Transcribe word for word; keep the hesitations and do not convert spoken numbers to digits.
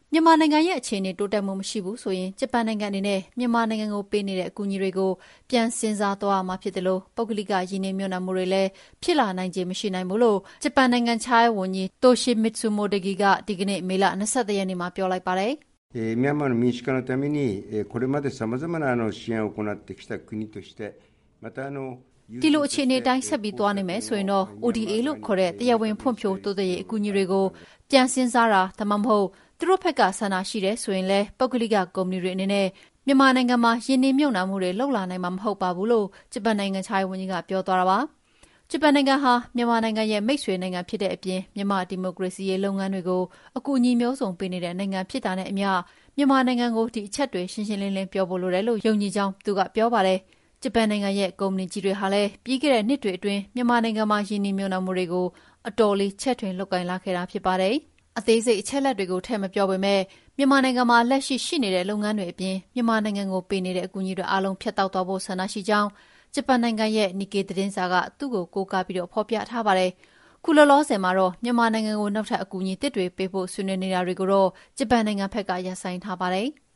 မြန်မာနိုင်ငံရဲ့အခြေအနေတိုးတက်မှုမရှိဘူးဆိုရင်ဂျပန်နိုင်ငံအနေနဲ့မြန်မာနိုင်ငံကိုပေးနေတဲ့အကူအညီတွေကိုပြန်စဉ်းစားသွားမှာဖြစ်တယ်လို့ပုဂ္ဂလိကရင်းနှီးမြှုပ်နှံမှုတွေလည်းဖြစ်လာနိုင်ခြေမရှိနိုင်ဘူးလို့ဂျပန်နိုင်ငံခြားရေးဝန်ကြီး Toshimitsu Motegi ကဒီကနေ့မေလ၂၁ရက်နေ့မှာပြောလိုက်ပါတယ် 「မြန်မာの民主化のためにこれまで様々な支援を行ってきた国としてまたあのဒီလိုအခြေအနေတိုင်းဆက်ပြီးသွားနေမယ်ဆိုရင်တော့ အို ဒီ အေ လို့ခေါ်တဲ့တရားဝင်ဖွံ့ဖြိုးတိုးတက်ရေးအကူအညီတွေကိုပြန်စဉ်းစားတာဒါမှမဟုတ်သူတို့ဘက်ကဆန္ဒရှိတယ်ဆိုရင်လည်းပုဂ္ဂလိကကုမ္ပဏီတွေအနေနဲ့မြန်မာနိုင်ငံမှာယင်းနှိမ့်မြုပ်နှံမှုတွေလှုပ်လာနိုင်မှာမဟုတ်ပါဘူးလို့ဂျပန်နိုင်ငံခြားရေးဝန်ကြီးကပြောသွားတာပါဂျပန်နိုင်ငံဟာမြန်မာနိုင်ငံရဲ့မိတ်ဆွေနိုင်ငံဖြစ်တဲ့အပြင်မြန်မာဒီမိုကရေစီရေးလုပ်ငန်းတွေကိုအကူအညီမျိုးစုံပေးနေတဲ့နိုင်ငံဖြစ်တာနဲ့အမျှမြန်မာနိုင်ငံကိုဒီအချက်တွေရှင်းရှင်းလင်းလင်းပြောဖို့လိုတယ်လို့ယုံကြည်ကြောင်းသူကပြောပါတယ်ဂျပန်နိုင်ငံရဲ့ကုမ္ပဏီကြီးတွေဟာလည်းပြီးခဲ့တဲ့နှစ်တွေအတွင်းမြန်မာနိုင်ငံမှာယင်းနှိမ့်မြုပ်နှံမှုတွေကိုအတော်လေးချက်ထွင်လုပ်ကိုင်လာခဲ့တာဖြစ်ပါတယ်အသေးစိတ်အချက်လက်တွေကိုထည့်မပြောပေမဲ့မြန်မာနိုင်ငံမှာလက်ရှိရှိနေတဲ့လုပ်ငန်းတွေအပြင်မြန်မာနိုင်ငံကိုပေးနေတဲ့အကူအညီတွေအားလုံးဖျက်တောက်သွားဖို့ဆန္ဒရှိကြောင်းဂျပန်နိုင်ငံရဲ့ Nikkei သတင်းစာကသူ့ကိုကိုးကားပြီးတော့ဖော်ပြထားပါတယ်။ခုလောလောဆယ်မှာတော့မြန်မာနိုင်ငံကိုနောက်ထပ်အကူအညီတစ်တွေပေးဖို့ဆွေးနွေးနေတာတွေကိုတော့ဂျပန်နိုင်ငံဘက်ကရပ်ဆိုင်းထားပါတယ်။